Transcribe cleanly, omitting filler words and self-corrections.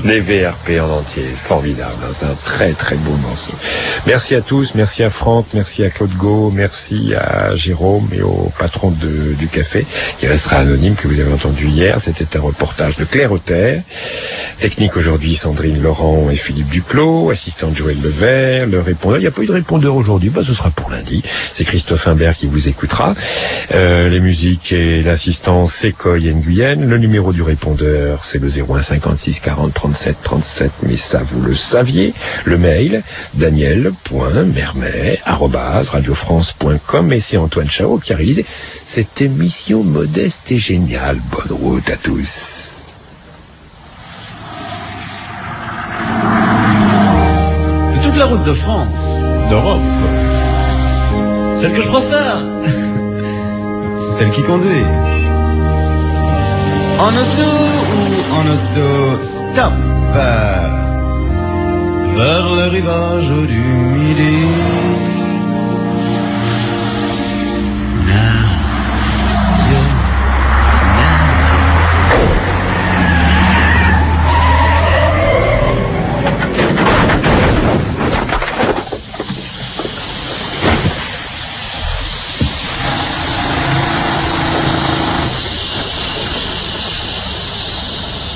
Les VRP en entier, formidable, hein, c'est un très très beau morceau. Merci à tous, merci à Franck, merci à Claude Gau, merci à Jérôme et au patron du café, qui restera anonyme, que vous avez entendu hier. C'était un reportage de Claire Auter. Technique aujourd'hui, Sandrine Laurent et Philippe Duclos, assistante Joël Levert, le répondeur. Il n'y a pas eu de répondeur aujourd'hui, ce sera pour lundi. C'est Christophe Imbert qui vous écoutera. Les musiques et l'assistance, c'est Coy Nguyen. Le numéro du répondeur, c'est le 01 56 40 37 37, mais ça vous le saviez. Le mail, daniel.mermet@radiofrance.com, et c'est Antoine Chao qui a réalisé cette émission modeste et géniale. Bonne route à tous. De toute la route de France, d'Europe, celle que je préfère, celle qui conduit. En auto ou en auto-stop, vers le rivage du Midi.